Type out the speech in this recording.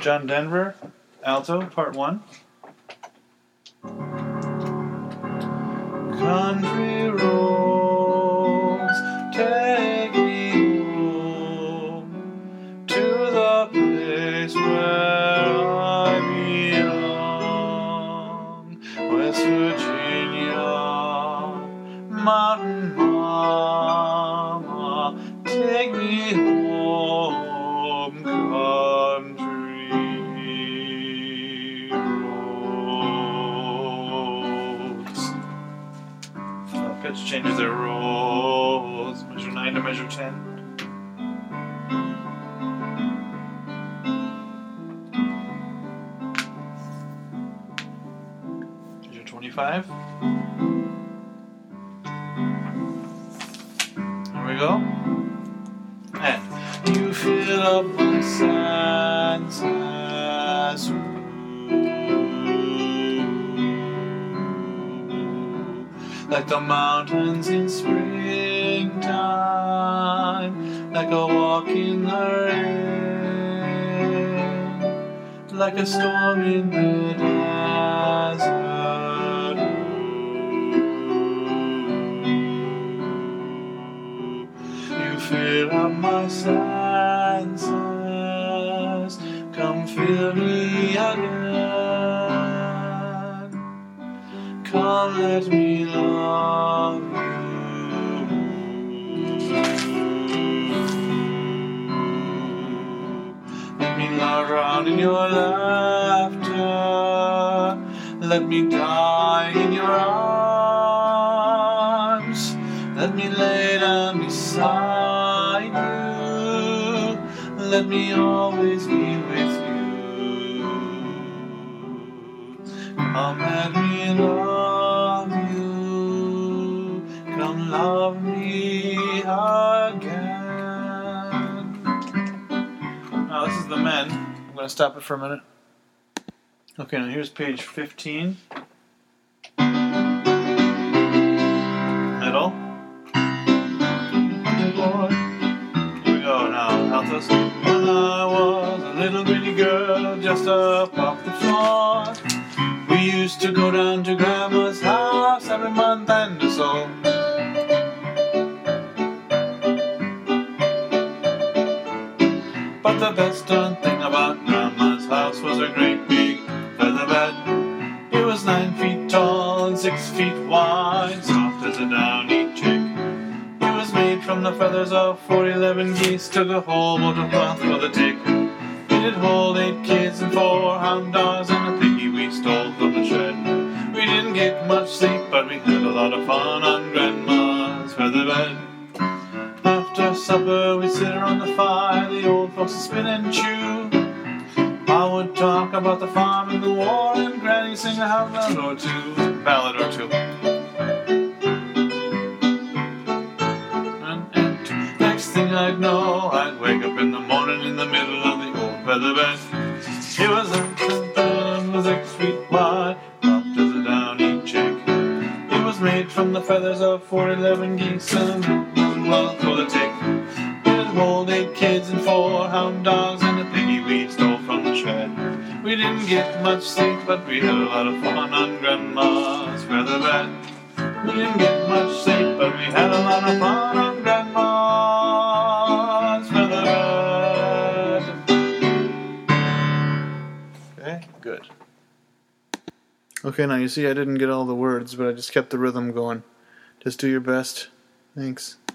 John Denver, alto, part 1. Country roads take me home to the place where I belong. West Virginia, Mountain Mama, take me home, country roads. Pitch changes their roles. Measure 9 to measure 10. Measure 25. There we go. And you fill up my senses like the mountains in springtime, like a walk in the rain, like a storm in the desert. You fill up my senses, come fill me again. Come, let me love you. Let me lie around in your laughter. Let me die in your arms. Let me lay down beside you. Let me always be with you. Come, let me love you. Come love me again. Now this is the men. I'm going to stop it for a minute. Okay, now here's page 15. Middle. Here we go now, altos. When I was a little bitty girl just up off the floor, we used to go down to Grandma's house every month and so. But the best darn thing about Grandma's house was her great big feather bed. It was 9 feet tall and 6 feet wide, soft as a downy chick. It was made from the feathers of 411 geese, took a whole boat of cloth for the tick. It'd hold 8 kids and 4 hound dogs and a piggy we stole from the shed. We didn't get much sleep, but we had a lot of fun on Grandma's feather bed. After supper, we'd sit around the fire, the old folks would spin and chew. I would talk about the farm and the war, and Granny sing a ballad or two. And next thing I'd know, I'd wake up in the morning in the middle of the old feather bed. It was 6 feet wide, soft as a downy chick. It was made from the feathers of 411 geese and cloth for the tick. It'd hold 8 kids and 4 hound dogs and a piggy we stole from the shed. We didn't get much sleep, but we had a lot of fun on Grandma's feather bed. We didn't get much sleep, but we had a lot of fun on Grandma's feather bed. Okay, good. Okay, now you see I didn't get all the words, but I just kept the rhythm going. Just do your best. Thanks.